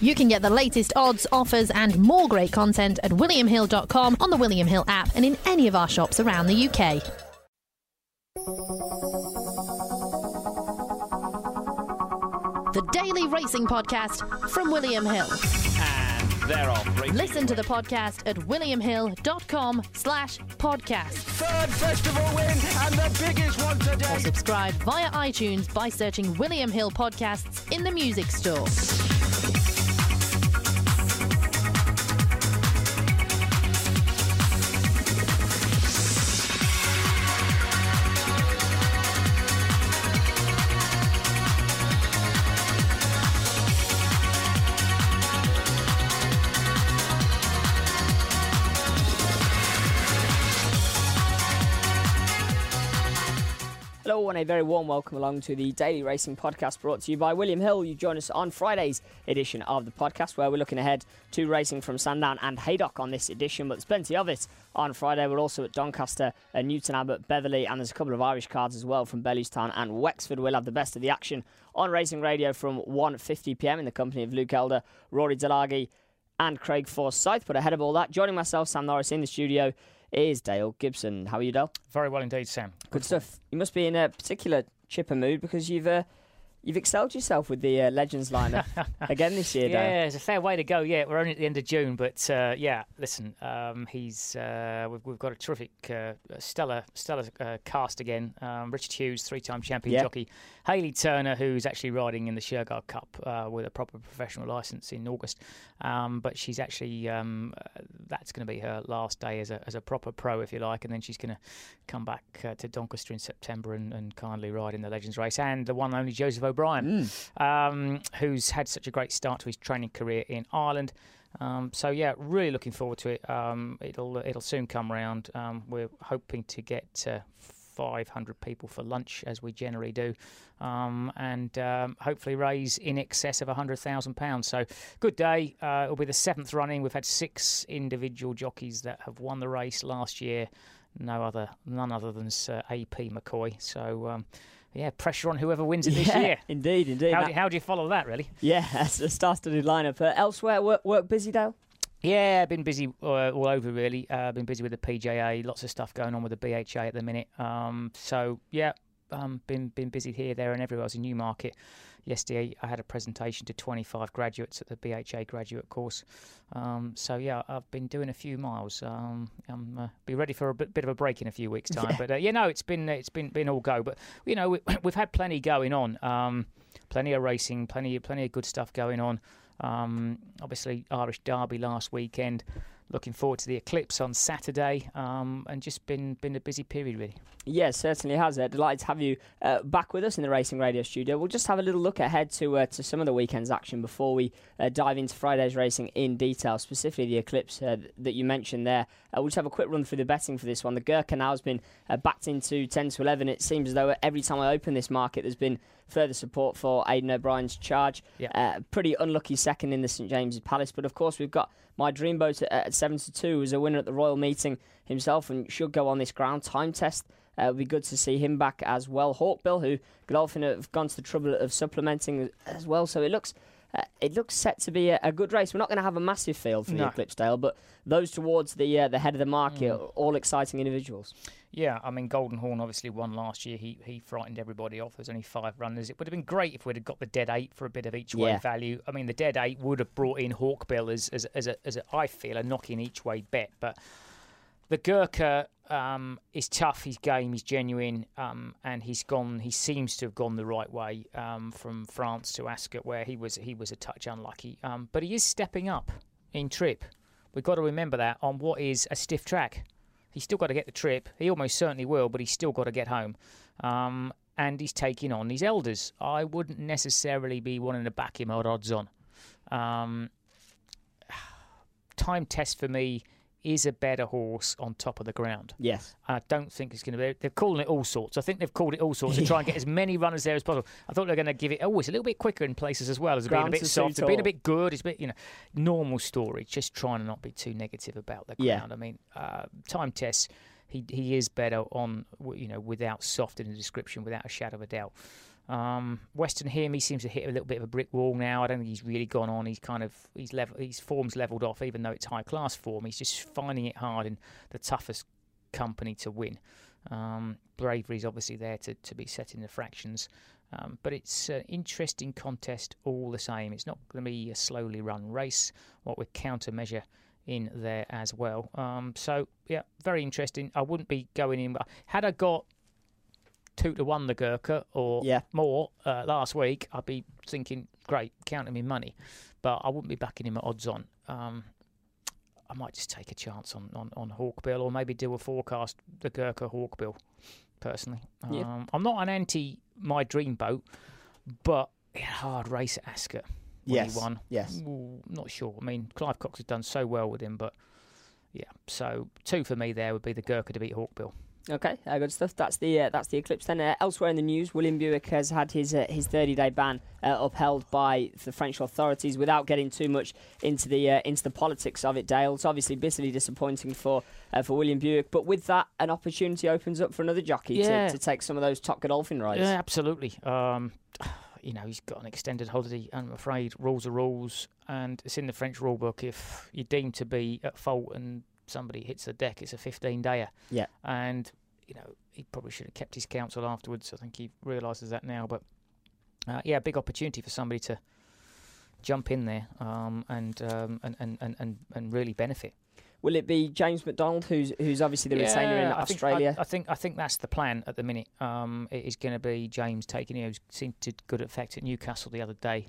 You can get the latest odds, offers and more great content at williamhill.com, on the William Hill app and in any of our shops around the UK. The Daily Racing Podcast from William Hill. And they're off. Listen to the podcast at williamhill.com/podcast. Third festival win and the biggest one today. Or subscribe via iTunes by searching William Hill Podcasts in the music store. Hello and a very warm welcome along to the Daily Racing Podcast brought to you by William Hill. You join us on Friday's edition of the podcast where we're looking ahead to racing from Sandown and Haydock on this edition, but there's plenty of it on Friday. We're also at Doncaster, Newton Abbot, Beverley, and there's a couple of Irish cards as well from Bellewstown and Wexford. We'll have the best of the action on Racing Radio from 1:50pm in the company of Luke Elder, Rory Delaghi and Craig Forsyth. But ahead of all that, joining myself, Sam Norris, in the studio is Dale Gibson. How are you, Dale? Very well indeed, Sam. Good stuff. You must be in a particular chipper mood because you've excelled yourself with the Legends lineup again this year, Dale. Yeah, it's a fair way to go. Yeah, we're only at the end of June, but yeah, listen, we've got a terrific, stellar cast again. Richard Hughes, three-time champion jockey. Hayley Turner, who's actually riding in the Shergar Cup with a proper professional licence in August, but she's actually that's going to be her last day as a proper pro, if you like, and then she's going to come back to Doncaster in September and kindly ride in the Legends race. And the one and only Joseph O'Brien, who's had such a great start to his training career in Ireland. So yeah, really looking forward to it. It'll soon come round. We're hoping to get 500 people for lunch, as we generally do, and hopefully raise in excess of £100,000. So good day. It'll be the 7th running. We've had 6 individual jockeys that have won the race last year. None other than Sir A.P. McCoy. So yeah, pressure on whoever wins it this year. Indeed. How do you follow that, really? Yeah, that's a star-studded lineup. Elsewhere, work busy, Dale? Yeah, been busy all over, really. Been busy with the PJA, lots of stuff going on with the BHA at the minute. So, yeah, been busy here, there and everywhere. I was in Newmarket yesterday. I had a presentation to 25 graduates at the BHA graduate course. So, yeah, I've been doing a few miles. Be ready for a bit of a break in a few weeks' time. Yeah. But, it's been all go. But, we've had plenty going on. Plenty of racing, plenty of good stuff going on. Obviously, Irish Derby last weekend. Looking forward to the Eclipse on Saturday, and just been a busy period, really. Yes, certainly has. Delighted to have you back with us in the Racing Radio studio. We'll just have a little look ahead to some of the weekend's action before we dive into Friday's racing in detail, specifically the Eclipse that you mentioned there. We'll just have a quick run through the betting for this one. The Gurkha now has been backed into 10 to 11. It seems as though every time I open this market, there's been further support for Aidan O'Brien's charge. Yeah. Pretty unlucky second in the St James's Palace, but of course we've got My Dreamboat at 7 to 2, who's a winner at the Royal Meeting himself and should go on this ground time test. It'll be good to see him back as well. Hawkbill, who Godolphin have gone to the trouble of supplementing as well, so it looks set to be a good race. We're not going to have a massive field for the Eclipse, Dale, but those towards the head of the market are all exciting individuals. Yeah, I mean, Golden Horn obviously won last year. He frightened everybody off. There's only 5 runners. It would have been great if we'd have got the dead 8 for a bit of each way value. I mean, the dead 8 would have brought in Hawkbill as I feel, a knock-in each way bet. But the Gurkha is tough. His game is genuine, and he seems to have gone the right way from France to Ascot, where he was a touch unlucky. But he is stepping up in trip. We've got to remember that on what is a stiff track. He's still got to get the trip. He almost certainly will, but he's still got to get home. And he's taking on these elders. I wouldn't necessarily be wanting to back him at odds on. Time test for me is a better horse on top of the ground. Yes. I don't think it's going to be... They're calling it all sorts. I think they've called it all sorts to try and get as many runners there as possible. I thought they were going to give it... it's a little bit quicker in places as well. It's being a bit soft. It's been a bit good. It's a bit, normal story. Just trying to not be too negative about the ground. Yeah. I mean, time tests, he is better on, without soft in the description, without a shadow of a doubt. Western Him, he seems to hit a little bit of a brick wall now. I don't think he's really gone on. His form's levelled off, even though it's high class form. He's just finding it hard in the toughest company to win. Bravery's obviously there to be set in the fractions. But it's an interesting contest all the same. It's not going to be a slowly run race, what with countermeasure in there as well. So, yeah, very interesting. I wouldn't be going in. Had I got 2-1 the Gurkha or more last week, I'd be thinking, great, counting me money. But I wouldn't be backing him at odds on. I might just take a chance on Hawkbill, or maybe do a forecast, the Gurkha Hawkbill, personally. I'm not an anti My Dream Boat, but he had a hard race at Ascot when he won. Yes. Ooh, not sure. I mean, Clive Cox has done so well with him, but yeah. So 2 for me there would be the Gurkha to beat Hawkbill. Okay, good stuff. That's the Eclipse. Then elsewhere in the news, William Buick has had his 30-day ban upheld by the French authorities. Without getting too much into the politics of it, Dale, it's obviously bitterly disappointing for William Buick. But with that, an opportunity opens up for another jockey to take some of those Top Godolphin rides. Yeah, absolutely. He's got an extended holiday, and I'm afraid rules are rules, and it's in the French rule book. If you're deemed to be at fault and somebody hits the deck, it's a 15-dayer. Yeah. And, he probably should have kept his counsel afterwards. I think he realises that now. But, big opportunity for somebody to jump in there and really benefit. Will it be James McDonald, who's obviously the retainer in Australia? I think that's the plan at the minute. It is going to be James taking it. He seemed to good effect at Newcastle the other day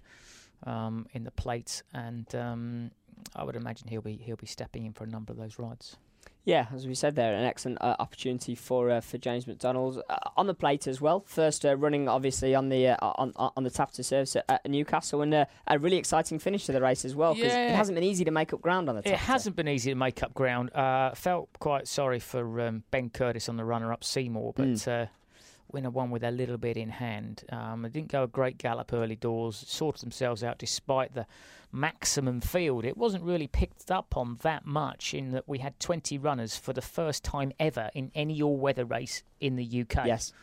in the plates, and I would imagine he'll be stepping in for a number of those rides. Yeah, as we said there, an excellent opportunity for James McDonald on the plate as well. First running, obviously, on the Taffeta service at Newcastle, and a really exciting finish to the race as well, because it hasn't been easy to make up ground on the Taffeta. It hasn't been easy to make up ground. Felt quite sorry for Ben Curtis on the runner-up Seymour, but winner won with a little bit in hand. They didn't go a great gallop early doors, sorted themselves out despite the maximum field. It wasn't really picked up on that much, in that we had 20 runners for the first time ever in any all-weather race in the UK. Yes.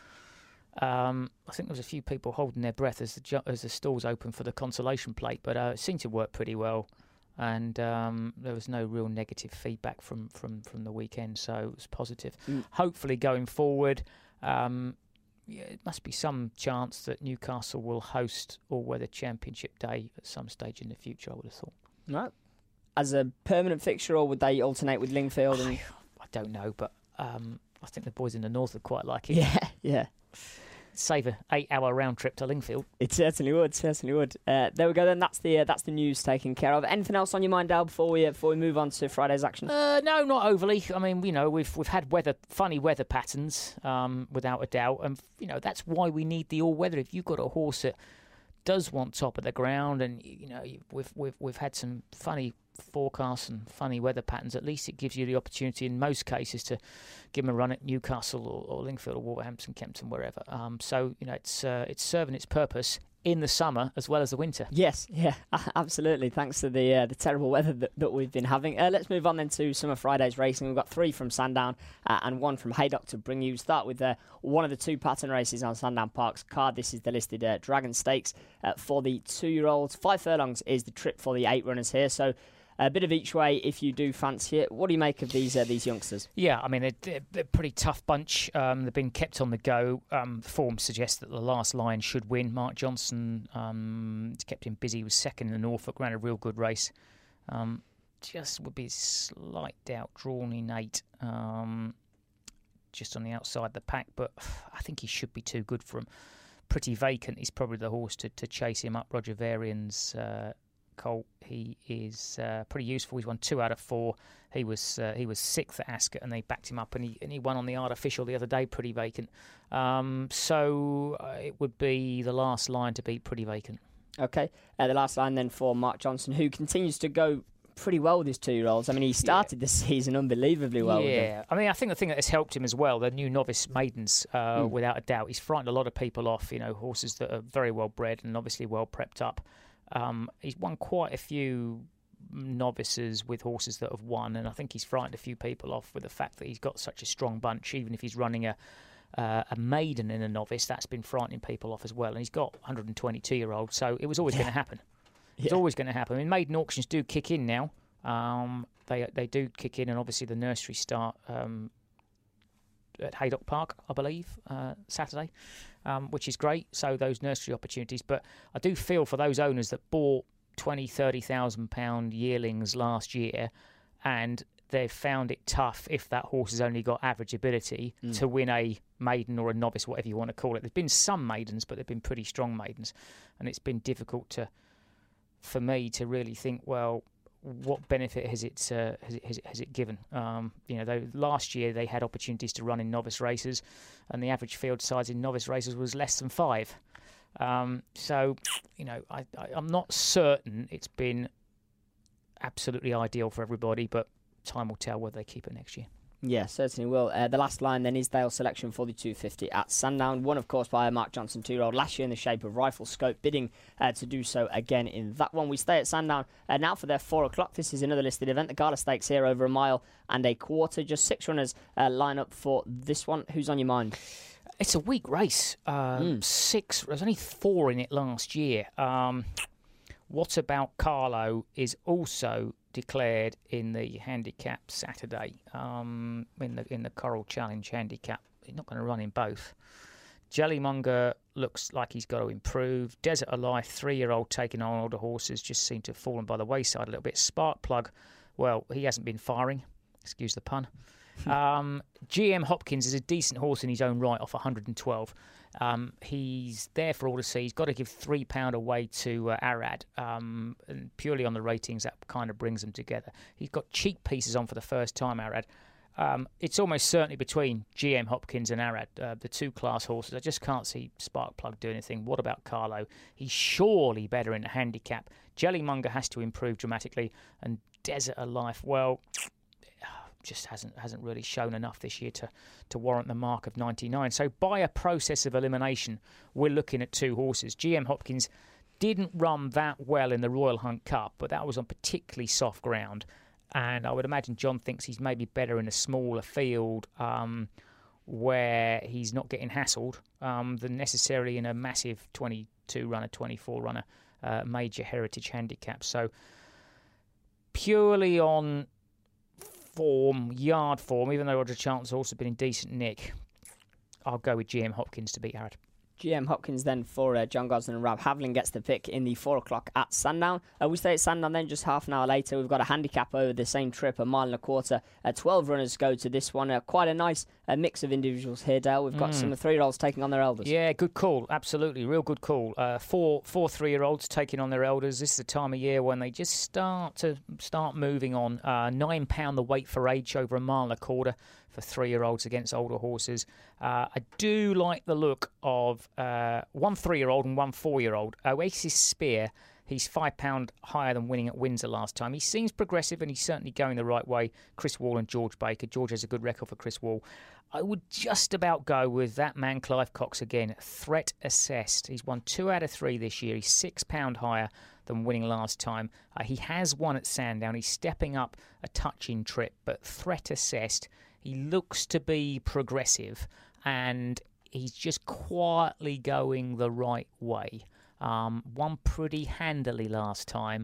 I think there was a few people holding their breath as the stalls opened for the consolation plate, but it seemed to work pretty well. And there was no real negative feedback from the weekend, so it was positive. Hopefully going forward, it must be some chance that Newcastle will host All-Weather Championship Day at some stage in the future, I would have thought. Right. As a permanent fixture, or would they alternate with Lingfield? I don't know, but I think the boys in the north would quite like it. Yeah. Save an 8-hour round trip to Lingfield. It certainly would. There we go. Then that's the news taken care of. Anything else on your mind, Dale, before we move on to Friday's action? No, not overly. I mean, we've had funny weather patterns, without a doubt, and that's why we need the all weather. If you've got a horse that does want top of the ground, and we've had some funny forecasts and funny weather patterns, at least it gives you the opportunity in most cases to give them a run at Newcastle or Lingfield or Wolverhampton, Kempton, wherever. So it's serving its purpose in the summer as well as the winter. Yes, yeah, absolutely. Thanks to the terrible weather that we've been having. Let's move on then to some of Friday's racing. We've got 3 from Sandown and 1 from Haydock to bring you. Start with one of the 2 pattern races on Sandown Park's card. This is the listed Dragon Stakes for the 2-year-olds. 5 furlongs is the trip for the 8 runners here. So a bit of each way if you do fancy it. What do you make of these youngsters? Yeah, I mean, they're a pretty tough bunch. They've been kept on the go. The form suggests that the last line should win. Mark Johnson kept him busy. He was second in the Norfolk, ran a real good race. Just would be a slight doubt drawn in 8, just on the outside of the pack. But I think he should be too good for him. Pretty Vacant is probably the horse to chase him up. Roger Varian's colt. He is pretty useful. He's won 2 out of 4. He was 6th at Ascot, and they backed him up, and he won on the Artificial the other day. Pretty Vacant. So it would be the last line to beat Pretty Vacant. Okay, the last line then for Mark Johnson, who continues to go pretty well with his 2-year-olds. I mean, he started the season unbelievably well. Yeah, I mean, I think the thing that has helped him as well, the new novice maidens, without a doubt, he's frightened a lot of people off. Horses that are very well bred and obviously well prepped up. He's won quite a few novices with horses that have won, and I think he's frightened a few people off with the fact that he's got such a strong bunch, even if he's running a a maiden in a novice, that's been frightening people off as well. And he's got 122-year-old, so it was always going to happen. It's always going to happen. I mean, maiden auctions do kick in now. They do kick in, and obviously the nursery start at Haydock Park, I believe, Saturday, which is great. So those nursery opportunities. But I do feel for those owners that bought £20,000-30,000 yearlings last year, and they've found it tough if that horse has only got average ability to win a maiden or a novice, whatever you want to call it. There's been some maidens, but they've been pretty strong maidens, and it's been difficult for me to really think, well, what benefit has it given? Last year they had opportunities to run in novice races, and the average field size in novice races was less than 5. I'm not certain it's been absolutely ideal for everybody, but time will tell whether they keep it next year. Yeah, certainly will. The last line then is Dale's selection for the 250 at Sandown. Won, of course, by a Mark Johnson 2-year-old last year in the shape of Rifle Scope, bidding to do so again in that one. We stay at Sandown now for their 4 o'clock. This is another listed event. The Gala Stakes here over 1.25 miles. Just 6 runners line up for this one. Who's on your mind? It's a weak race. 6. There's only 4 in it last year. What About Carlo is also declared in the handicap Saturday, in the Coral Challenge handicap. He's not going to run in both. Jellymonger looks like he's got to improve. Desert Alive, 3-year-old taking on older horses, just seem to have fallen by the wayside a little bit. Sparkplug, well, he hasn't been firing. Excuse the pun. GM Hopkins is a decent horse in his own right off 112. He's there for all to see. He's got to give £3 away to Arad. And purely on the ratings, that kind of brings them together. He's got cheek pieces on for the first time, Arad. It's almost certainly between GM Hopkins and Arad, the 2 class horses. I just can't see Sparkplug doing anything. What about Carlo? He's surely better in the handicap. Jellymonger has to improve dramatically. And Desert Alive, well, just hasn't really shown enough this year to warrant the mark of 99. So by a process of elimination, we're looking at 2 horses. GM Hopkins didn't run that well in the Royal Hunt Cup, but that was on particularly soft ground. And I would imagine John thinks he's maybe better in a smaller field where he's not getting hassled than necessarily in a massive 22-runner, 24-runner major heritage handicap. So purely on yard form, even though Roger Charlton's also been in decent nick, I'll go with GM Hopkins to beat Arad. GM Hopkins then for John Gosden and Rab Havlin gets the pick in the 4 o'clock at Sandown. We stay at Sandown then just half an hour later. We've got a handicap over the same trip, 1.25 miles. 12 runners go to this one. Quite a nice mix of individuals here, Dale. We've got some 3-year-olds taking on their elders. Yeah, good call. Absolutely. Real good call. 4 3-year-olds taking on their elders. This is the time of year when they just start moving on. £9 the weight for age, over 1.25 miles for 3-year-olds against older horses. I do like the look of 1 3-year-old and 1 4-year-old. Oasis Spear, he's £5 higher than winning at Windsor last time. He seems progressive and he's certainly going the right way. Chris Wall and George Baker. George has a good record for Chris Wall. I would just about go with that man Clive Cox again. Threat assessed. He's won 2 out of 3 this year. He's £6 higher than winning last time. He has won at Sandown. He's stepping up a touching trip, but threat assessed. He looks to be progressive, and he's just quietly going the right way. Won pretty handily last time.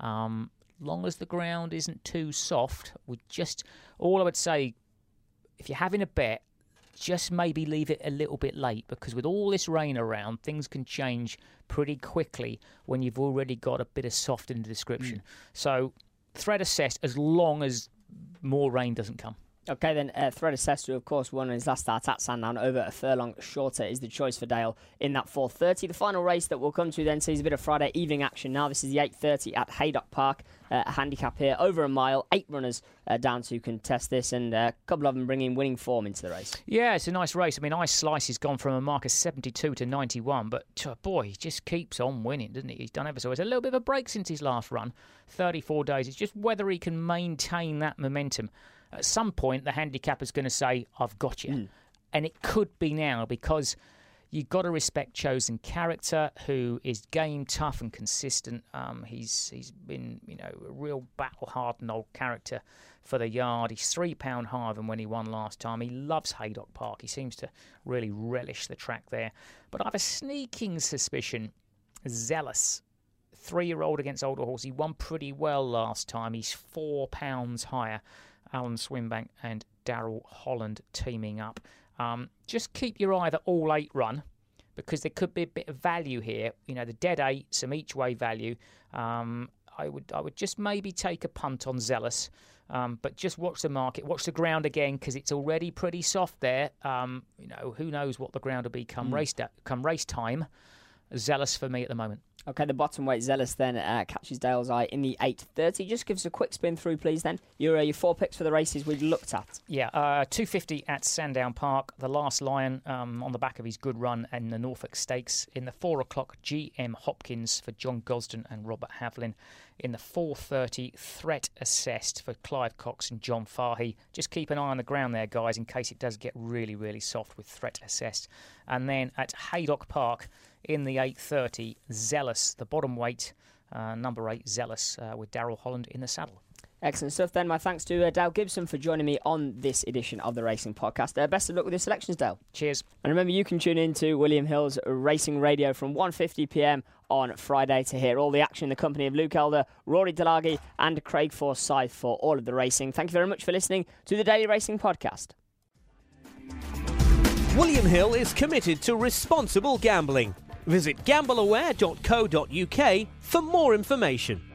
Long as the ground isn't too soft, all I would say, if you're having a bet, just maybe leave it a little bit late, because with all this rain around, things can change pretty quickly when you've already got a bit of soft in the description. So threat assessed as long as more rain doesn't come. Okay, then Thread Assessed, who of course won his last start at Sandown over a furlong shorter, is the choice for Dale in that 4:30. The final race that we'll come to then sees a bit of Friday evening action now. This is the 8:30 at Haydock Park. A handicap here, over 1 mile, 8 runners down to contest this, and a couple of them bringing winning form into the race. Yeah, it's a nice race. I mean, Ice Slice has gone from a mark of 72 to 91, but boy, he just keeps on winning, doesn't he? He's done ever so. It's a little bit of a break since his last run, 34 days. It's just whether he can maintain that momentum. At some point, the handicapper's going to say, I've got you. And it could be now, because You've got to respect Chosen Character, who is game tough and consistent. He's been, a real battle-hardened old character for the yard. He's £3 higher than when he won last time. He loves Haydock Park. He seems to really relish the track there. But I have a sneaking suspicion Zealous, 3-year-old against older horse. He won pretty well last time. He's £4 higher. Alan Swinbank and Daryl Holland teaming up. Just keep your eye on the all 8 run, because there could be a bit of value here. The dead 8, some each way value. I would just maybe take a punt on Zealous, but just watch the market, watch the ground again, because it's already pretty soft there. Who knows what the ground will be come race time. Zealous for me at the moment. Okay, the bottom weight Zealous then catches Dale's eye in the 8:30. Just give us a quick spin through, please, then. Your 4 picks for the races we've looked at. Yeah, 250 at Sandown Park. The Last Lion on the back of his good run in the Norfolk Stakes. In the 4 o'clock, GM Hopkins for John Gosden and Robert Havlin. In the 4:30, Threat Assessed for Clive Cox and John Fahey. Just keep an eye on the ground there, guys, in case it does get really, really soft with Threat Assessed. And then at Haydock Park, in the 8:30, Zealous, the bottom weight, number 8, Zealous, with Daryl Holland in the saddle. Excellent stuff then. My thanks to Dale Gibson for joining me on this edition of the Racing Podcast. Best of luck with your selections, Dale. Cheers. And remember, you can tune in to William Hill's Racing Radio from 1:50pm on Friday to hear all the action in the company of Luke Elder, Rory Delaghi and Craig Forsyth for all of the racing. Thank you very much for listening to the Daily Racing Podcast. William Hill is committed to responsible gambling. Visit gambleaware.co.uk for more information.